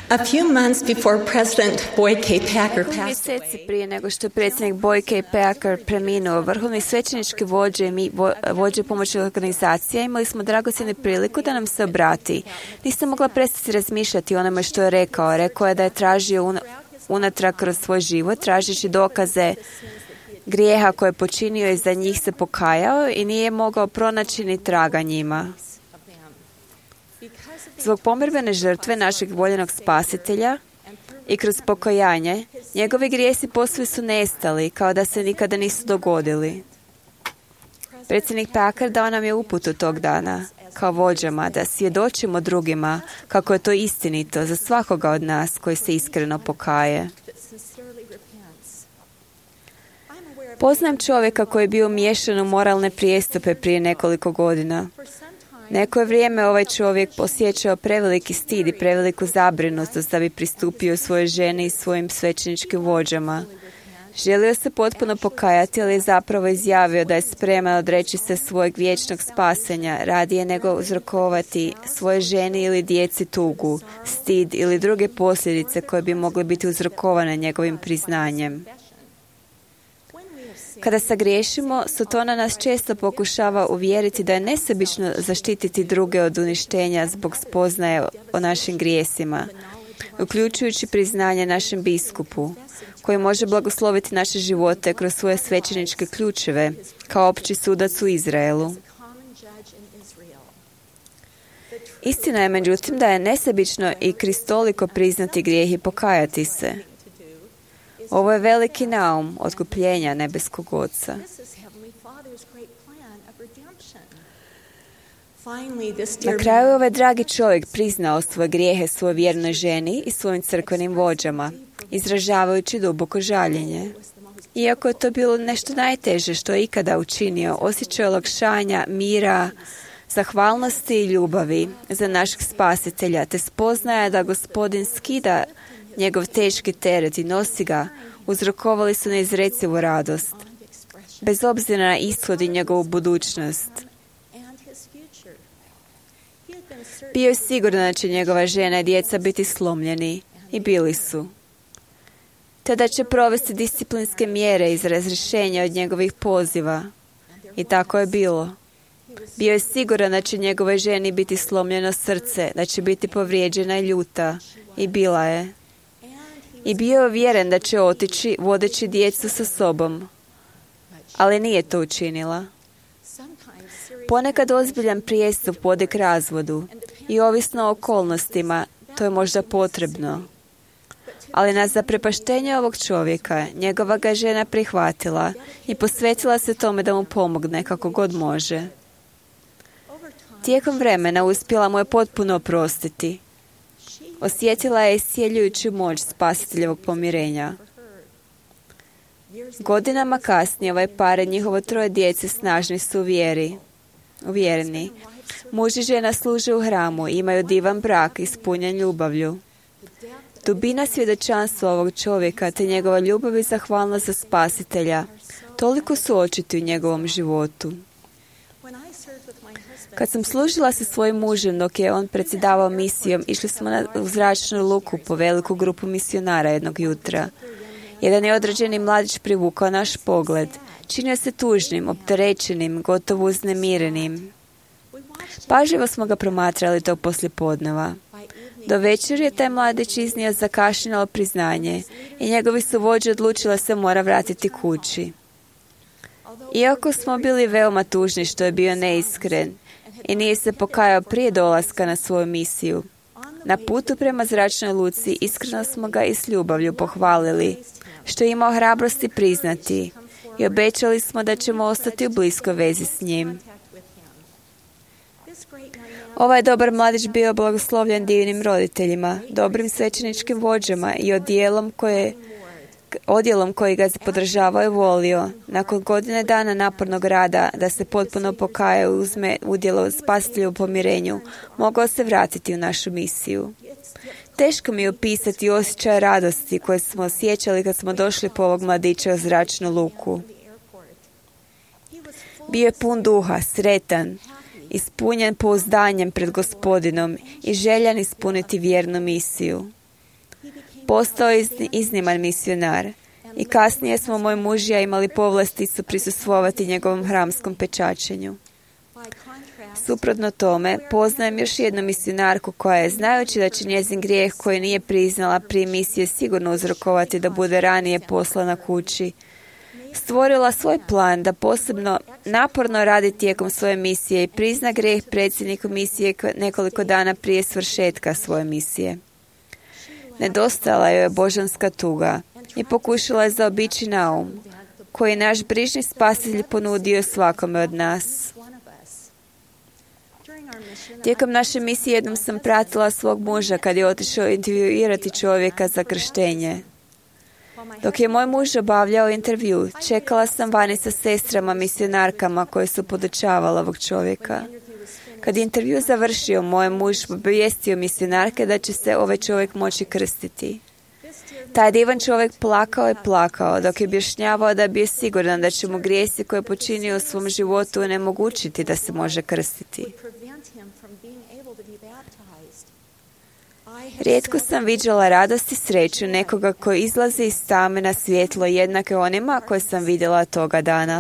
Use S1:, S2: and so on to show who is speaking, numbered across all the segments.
S1: A few months before President Boyke Packer passed
S2: Mjeseci prije nego što je predsjednik Boyke Packer preminuo, vrhovni svećenički vođe i mi, vođe pomoćnih organizacija, imali smo dragocjenu priliku da nam se obrati. Nisam mogla prestati razmišljati o onome što je rekao. Rekao je da je tražio unatrag kroz svoj život, tražeći dokaze grijeha koje je počinio i za njih se pokajao i nije mogao pronaći ni traga njima. Zbog pomirbene žrtve našeg voljenog spasitelja i kroz pokajanje, njegovi grijesi posve su nestali, kao da se nikada nisu dogodili. Predsjednik Packer dao nam je uputu tog dana, kao vođama, da svjedočimo drugima kako je to istinito za svakoga od nas koji se iskreno pokaje. Poznam čovjeka koji je bio miješan u moralne prijestupe prije nekoliko godina. Neko je vrijeme ovaj čovjek osjećao preveliki stid i preveliku zabrinutost da bi pristupio svojoj ženi i svojim svećeničkim vođama. Želio se potpuno pokajati, ali je zapravo izjavio da je spreman odreći se svojeg vječnog spasenja, radije nego uzrokovati svoje ženi ili djeci tugu, stid ili druge posljedice koje bi mogle biti uzrokovane njegovim priznanjem. Kada sagriješimo, Sotona nas često pokušava uvjeriti da je nesebično zaštititi druge od uništenja zbog spoznaje o našim grijesima, uključujući priznanje našem biskupu, koji može blagosloviti naše živote kroz svoje svećeničke ključeve, kao opći sudac u Izraelu. Istina je, međutim, da je nesebično i kristoliko priznati grijeh i pokajati se. Ovo je veliki naum otkupljenja nebeskog Oca. Na kraju ovaj dragi čovjek priznao svoje grijehe svojoj vjernoj ženi i svojim crkvenim vođama, izražavajući duboko žaljenje. Iako je to bilo nešto najteže što je ikada učinio, osjećaj olakšanja, mira, zahvalnosti i ljubavi za našeg spasitelja, te spoznaja da Gospodin skida njegov teški teret i nosi ga, uzrokovali su neizrecivu radost, bez obzira na ishod i njegovu budućnost. Bio je siguran da će njegova žena i djeca biti slomljeni, i bili su. Te da će provesti disciplinske mjere iz razrješenja od njegovih poziva. I tako je bilo. Bio je siguran da će njegove ženi biti slomljeno srce, da će biti povrijeđena i ljuta. I bila je. I bio je uvjeren da će otići vodeći djecu sa sobom. Ali nije to učinila. Ponekad ozbiljan prijestup vodi k razvodu i ovisno o okolnostima, to je možda potrebno. Ali na zaprepaštenje ovog čovjeka, njegova ga žena prihvatila i posvetila se tome da mu pomogne kako god može. Tijekom vremena uspjela mu je potpuno oprostiti. Osjetila je iscjeljujuću moć spasiteljevog pomirenja. Godinama kasnije ovaj par i njihovo 3 djece snažni su uvjereni. Muž i žena služe u hramu, imaju divan brak ispunjen ljubavlju. Dubina svjedočanstva ovog čovjeka te njegova ljubav i zahvalnost za spasitelja toliko su očiti u njegovom životu. Kad sam služila sa svojim mužem dok je on predsjedavao misijom, išli smo u zračnu luku po veliku grupu misionara jednog jutra. Jedan je određeni mladić privukao naš pogled. Činio se tužnim, opterećenim, gotovo uznemirenim. Pažljivo smo ga promatrali tog poslijepodneva. Do večeri je taj mladić iznio zakašnjelo priznanje i njegovi su vođe odlučili se mora vratiti kući. Iako smo bili veoma tužni što je bio neiskren i nije se pokajao prije dolaska na svoju misiju, na putu prema zračnoj luci iskreno smo ga i s ljubavlju pohvalili što je imao hrabrosti priznati i obećali smo da ćemo ostati u bliskoj vezi s njim. Ovaj dobar mladić bio blagoslovljen divnim roditeljima, dobrim svećeničkim vođama i odjelom koji ga podržavao i volio. Nakon godine dana napornog rada da se potpuno pokaje i uzme udjelo spasitelju u pomirenju, mogao se vratiti u našu misiju. Teško mi je opisati osjećaj radosti koje smo osjećali kad smo došli po ovog mladića u zračnu luku. Bio je pun duha, sretan, ispunjen pouzdanjem pred Gospodinom i željan ispuniti vjernu misiju. Postao je izniman misionar. I kasnije smo moj muž i ja imali povlasticu prisustvovati njegovom hramskom pečačenju. Suprotno tome, poznajem još jednu misionarku koja je, znajući da će njezin grijeh koji nije priznala prije misije sigurno uzrokovati da bude ranije poslana kući, stvorila svoj plan da posebno naporno radi tijekom svoje misije i prizna grijeh predsjedniku misije nekoliko dana prije svršetka svoje misije. Nedostajala joj je božanska tuga i pokušala je zaobići naum koji je naš brižni spasitelj ponudio svakome od nas. Tijekom naše misije jednom sam pratila svog muža kad je otišao intervjuirati čovjeka za krštenje. Dok je moj muž obavljao intervju, čekala sam vani sa sestrama misionarkama koje su podučavale ovog čovjeka. Kad je intervju završio, moj muž obavijestio misionarke da će se ovaj čovjek moći krstiti. Taj divan čovjek plakao dok je objašnjavao da je bio siguran da će mu grijesi koje je počinio u svom životu onemogućiti da se može krstiti. Rijetko sam viđala radost i sreću nekoga koji izlazi iz tame na svjetlo jednake onima koje sam vidjela toga dana.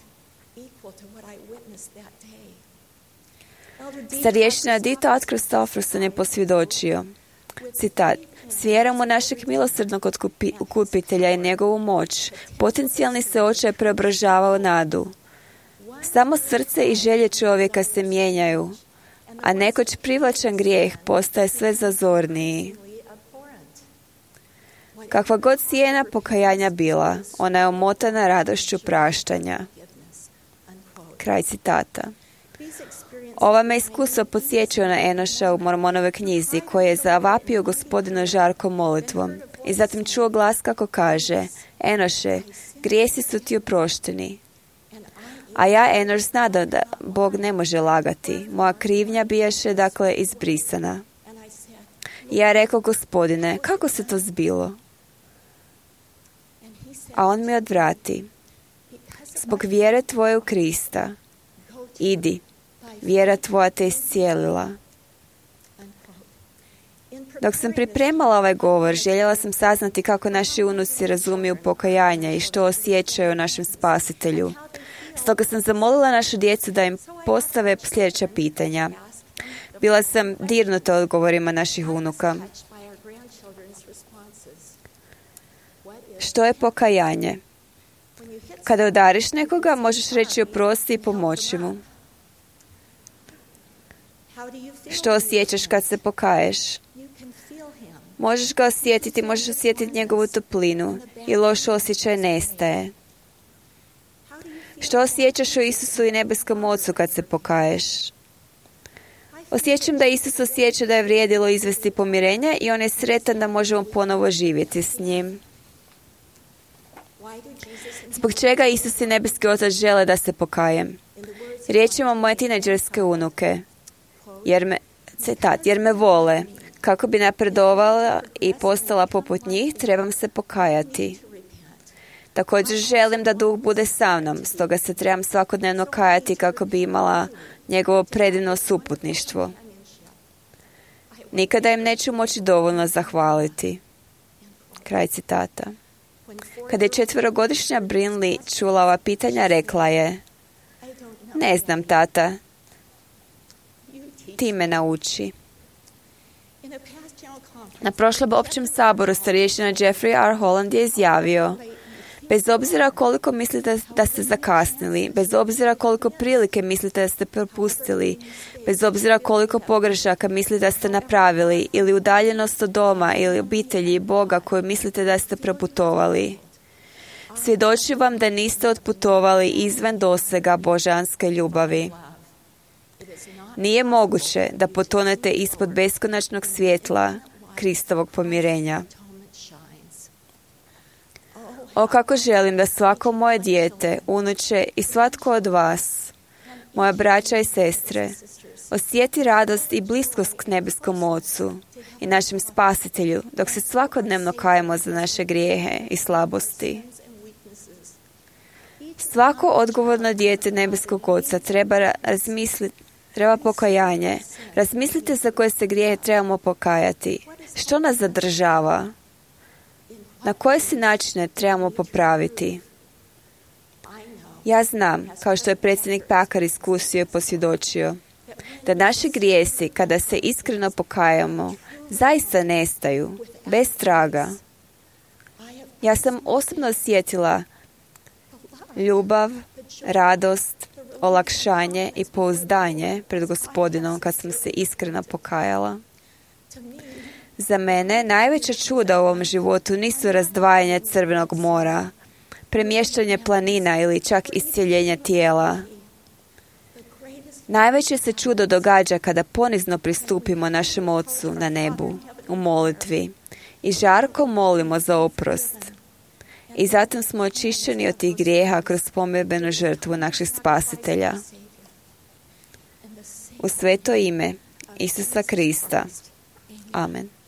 S2: Starješina Dieter Christofferson je posvjedočio, citat, s vjerom u našeg milosrdnog otkupitelja i njegovu moć, potencijalni se očaj preobražava u nadu. Samo srce i želje čovjeka se mijenjaju, a nekoć privlačan grijeh postaje sve zazorniji. Kakva god cijena pokajanja bila, ona je omotana radošću praštanja. Kraj citata. Ova me iskustvo podsjećao na Enoša u Mormonove knjizi, koji je zavapio gospodinu žarkom molitvom i zatim čuo glas kako kaže: Enoše, grijesi su ti oprošteni. A ja, Enoš, znada da Bog ne može lagati. Moja krivnja bijaše, dakle, izbrisana. I ja rekao: Gospodine, kako se to zbilo? A on mi odvrati: zbog vjere tvoje u Krista. Idi, vjera tvoja te iscijelila. Dok sam pripremala ovaj govor, željela sam saznati kako naši unuci razumiju pokajanja i što osjećaju o našem spasitelju. Stoga sam zamolila našu djecu da im postave sljedeća pitanja. Bila sam dirnuta odgovorima naših unuka. Što je pokajanje? Kada udariš nekoga, možeš reći oprosti i pomoći mu. Što osjećaš kad se pokaješ? Možeš ga osjetiti, možeš osjetiti njegovu toplinu i loš osjećaj nestaje. Što osjećaš o Isusu i nebeskom Ocu kad se pokaješ? Osjećam da Isus osjeća da je vrijedilo izvesti pomirenje i on je sretan da možemo ponovo živjeti s njim. Zbog čega Isus i nebeski Otac žele da se pokajem? Riječima moje tinejdžerske unuke. Jer me vole. Kako bi napredovala i postala poput njih, trebam se pokajati. Također želim da Duh bude sa mnom, stoga se trebam svakodnevno kajati kako bi imala njegovo predivno suputništvo. Nikada im neću moći dovoljno zahvaliti. Kraj citata. Kada je 4-godišnja Brinley čula ova pitanja, rekla je: ne znam, tata, ti me nauči. Na prošlom općem saboru starješina Jeffrey R. Holland je izjavio: bez obzira koliko mislite da ste zakasnili, bez obzira koliko prilike mislite da ste propustili, bez obzira koliko pogrešaka mislite da ste napravili ili udaljenost od doma ili obitelji i Boga koju mislite da ste proputovali, svjedočim vam da niste otputovali izvan dosega božanske ljubavi. Nije moguće da potonete ispod beskonačnog svjetla Kristovog pomirenja. O, kako želim da svako moje dijete, unuče i svatko od vas, moja braća i sestre, osjeti radost i bliskost k nebeskom Ocu i našem Spasitelju, dok se svakodnevno kajemo za naše grijehe i slabosti. Svako odgovorno dijete nebeskog Oca treba pokajanje. Razmislite za koje se grijehe trebamo pokajati. Što nas zadržava? Na koje se načine trebamo popraviti? Ja znam, kao što je predsjednik Packard iskusio i posvjedočio, da naši grijesi, kada se iskreno pokajamo, zaista nestaju, bez traga. Ja sam osobno osjetila ljubav, radost, olakšanje i pouzdanje pred Gospodinom kad sam se iskreno pokajala. Za mene najveća čuda u ovom životu nisu razdvajanje Crvenog mora, premještanje planina ili čak iscjeljenje tijela. Najveće se čudo događa kada ponizno pristupimo našem Ocu na nebu u molitvi i žarko molimo za oprost. I zatim smo očišćeni od tih grijeha kroz pomirbenu žrtvu naših spasitelja. U sveto ime Isusa Krista. Amen.